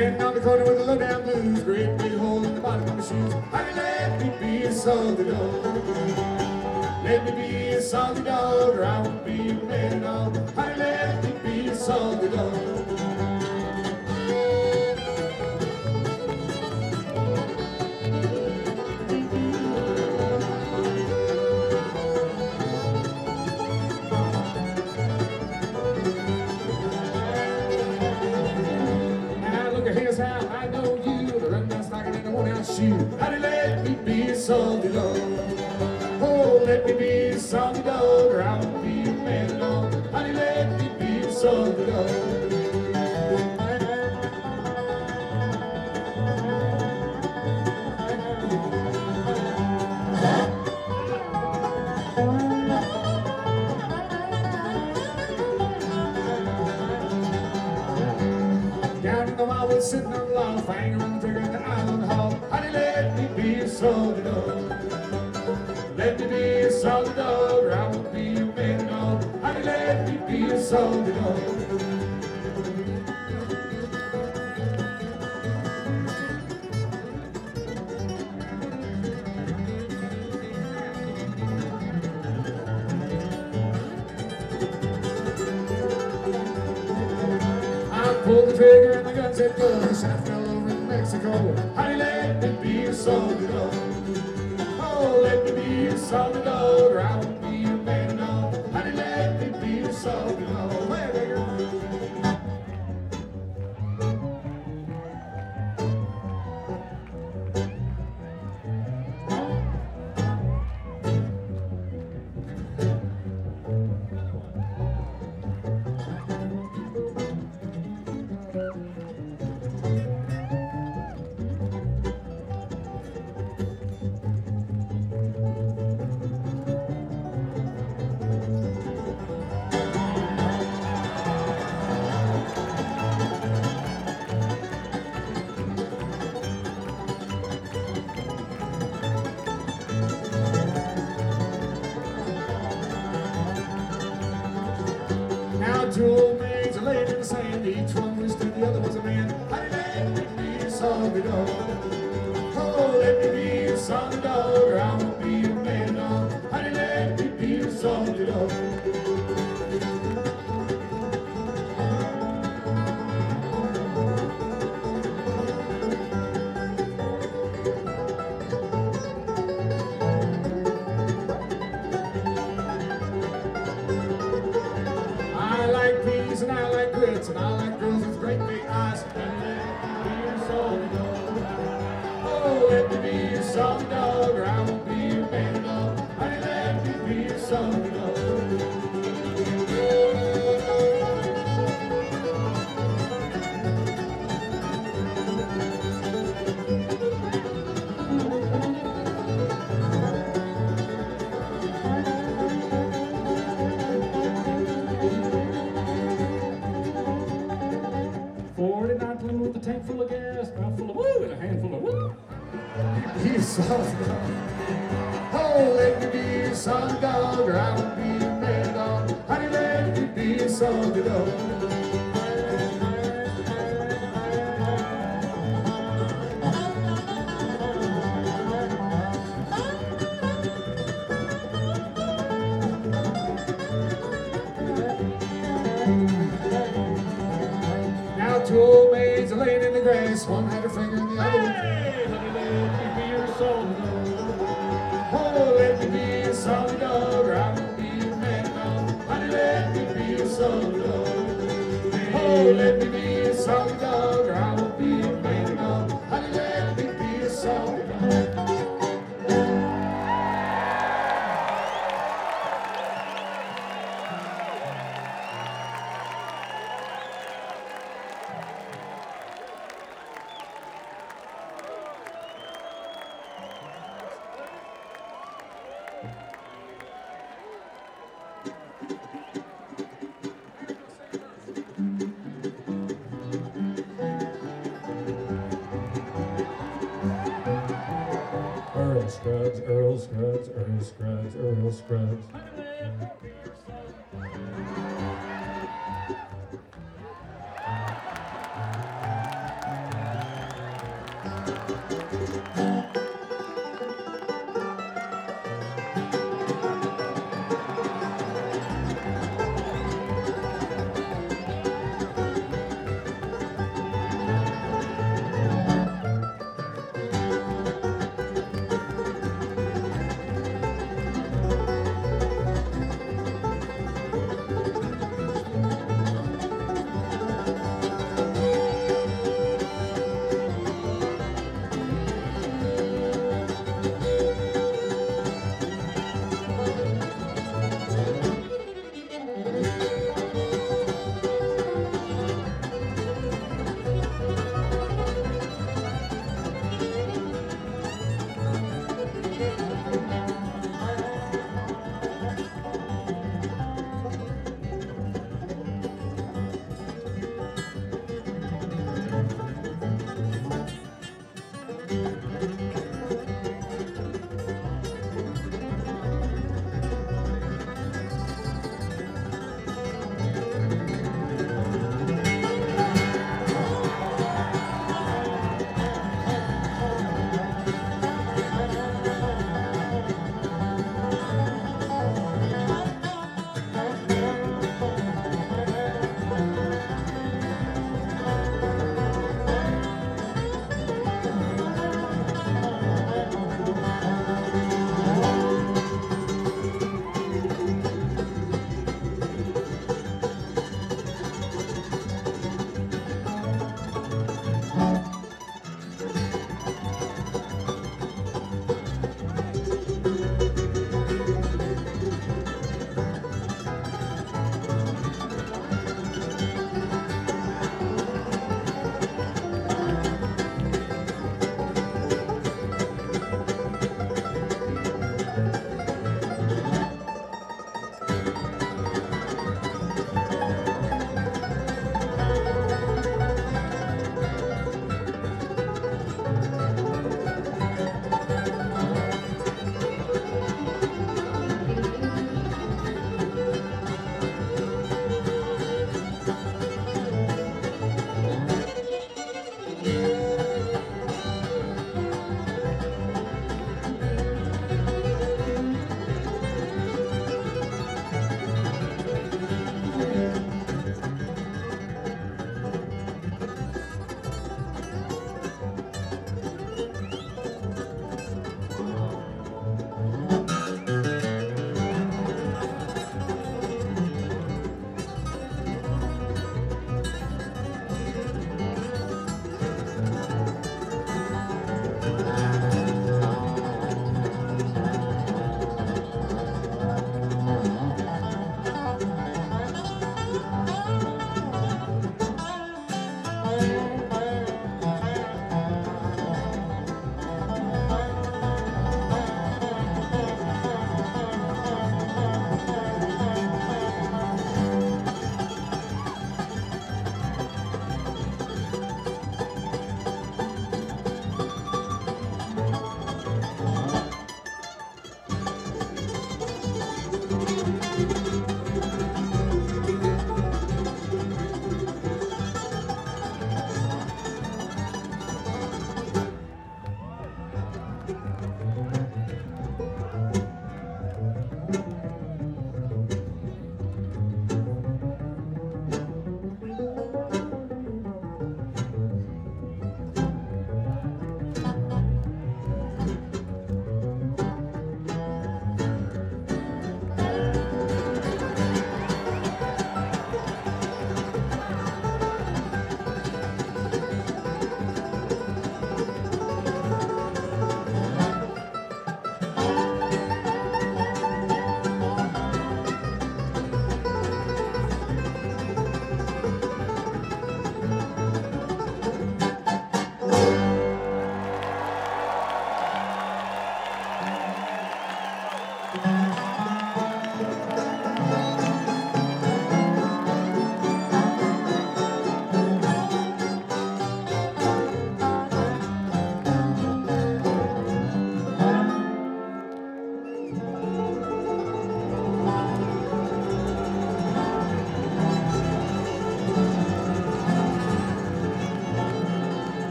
Standing on the corner with the low down blues, great big hole in the bottom of my shoes. Honey, let me be a salty dog. Let me be a salty dog, or I won't be a man at all. Honey, let me be a salty dog. Honey, let me be a salty dog. Oh, let me be a salty dog, or I won't be a man at all. Honey, let me be a salty dog. Down in the wild, sitting on the log, hanging around the trigger in the island hall. Honey, let me be a salty dog. Let me be a salty dog, or I won't be a man at all. Honey, let me be a salty dog. Pulled the trigger and the gun said go. The shaft fell over in Mexico. Honey, let me be a salty dog. Oh, let me be a salty dog, or I won't be a man at all. Honey, let me be a salty dog. Where they go? Two old maids are laid in the sand. Each one wished that the other was a man. Honey, let me be a salty dog. Oh, let me be a salty dog, or I won't be a man at all. Honey, let me be a salty dog. And I like grits, and I like girls with great big eyes. And let me be a salty dog. Oh, let me be a salty dog, or I won't be a man at all. Honey, let me be a salty dog. With a tank full of gas, mouth full of woo, and a handful of woo. Be a salty dog. Oh, let me be a salty dog, or I won't be a man dog. Honey, let me be a salty dog. Now two old maids are laying in the grass. One had her finger in the other one. Hey, honey, let me be your salty dog. Oh, let me be a salty dog, or I won't be a man dog. Honey, let me be a salty dog. Oh, let me be a salty dog, or I won't be a man dog. Honey, let me be a salty dog. Earl Scruggs, Earl Scruggs, Earl Scruggs, Earl Scruggs.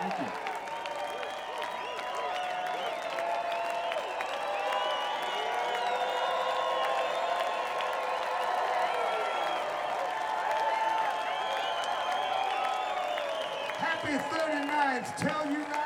Thank you. Happy 39th. Tell you now.